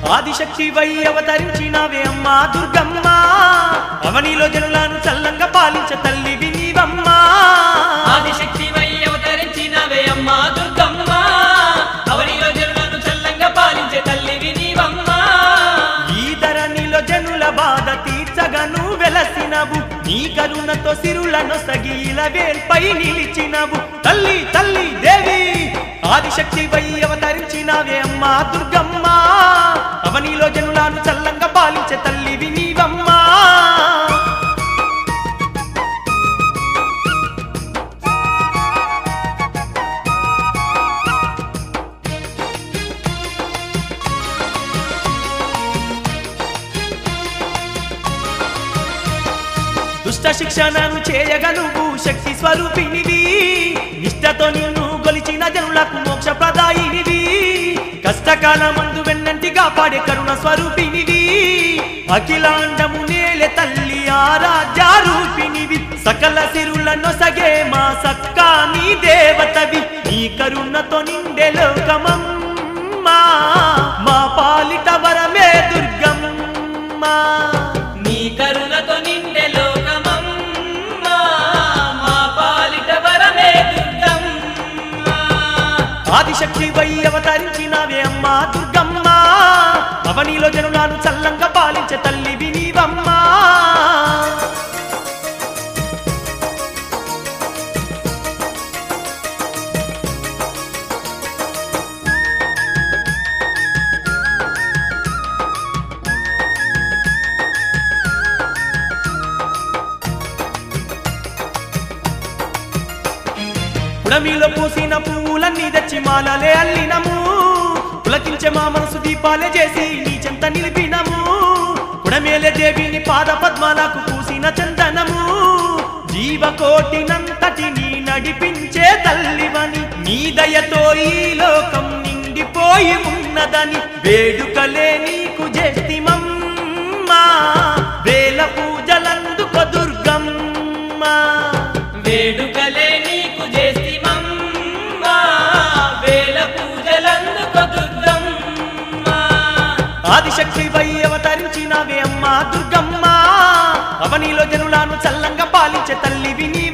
ఆదిశక్తి వై అవతరించినవే అమ్మా దుర్గమ్మ అవనిలో జనులను చల్లంగా పాలించ తల్లివి నీవమ్మా ఆదిశక్తి వై అవతరించినవే అమ్మా దుర్గమ్మ అవనిలో జనులను చల్లంగా పాలించే తల్లివి నీవమ్మా ఈ ధరణిలో జనుల బాధ తీర్చగను వెలసినవు నీ కరుణతో సిరులను సగీల వేల్పై నిలిచినవు తల్లి తల్లి దేవి ఆదిశక్తి వై అవతరించినవే అమ్మా దుర్గమ్మ అవనిలో జనులను చల్లంగా పాలించే తల్లివి నీవమ్మా దుష్ట శిక్షణను చేయగలుగు శక్తి స్వరూపినివి నిష్టతో నిన్ను గొలిచిన జనులకు మోక్ష ప్రదాయినివి కష్టకాలమందు వెన్నంటి కాపాడే కరుణ స్వరూపినివి అఖిలాండము నేలే తల్లి ఆరాధ్యారూపినివి సకల సిరులను సగే మా సక్కాని దేవతవి నీ కరుణతో నిండే లోకమమ్మా మా పాలిట వరమే దుర్గమ్మ నీ కరుణతో నిండే లోకమమ్మా మా పాలిట వరమే దుర్గమ్మ ఆదిశక్తి వై అవతరించినవే అమ్మా దుర్గమ్మ అవనిలో జనులను చల్లంగా పాలించే తల్లివి నీవమ్మా పుడమిలో పూసిన పువ్వులన్నీ తెచ్చి మాలలే అల్లినము పులకించే మా మనసు దీపాలే చేసి నీ చెంత నిలిపినము పుడమేలే దేవిని పాద పద్మాలకు పూసిన చందనము జీవకోటినంతటిని నడిపించే తల్లివని నీ దయతో ఈ లోకం నిండిపోయి ఉన్నదని వేడుకలే నీకు చేస్తిమమ్మా వేల పూజలందుకో దుర్గమ్మ వేడుకలే నీకు చేస్తిమమ్మా వేల పూజలందుకో దుర్గమ్మ ఆదిశక్తి వై అవతరించినవే అమ్మా దుర్గమ్మ అవనిలో జనులను చల్లంగా పాలించే తల్లివి నీ